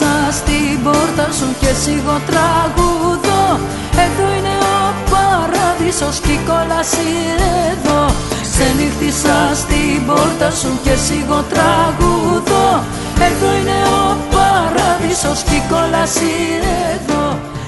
στην πόρτα σου και σιγό τραγουδώ. Εδώ είναι ο παράδεισος κι η κόλαση εδώ. Ξενύχτησα στην πόρτα σου και σιγό τραγουδώ. Εδώ είναι ο παράδεισος κι η κόλαση εδώ.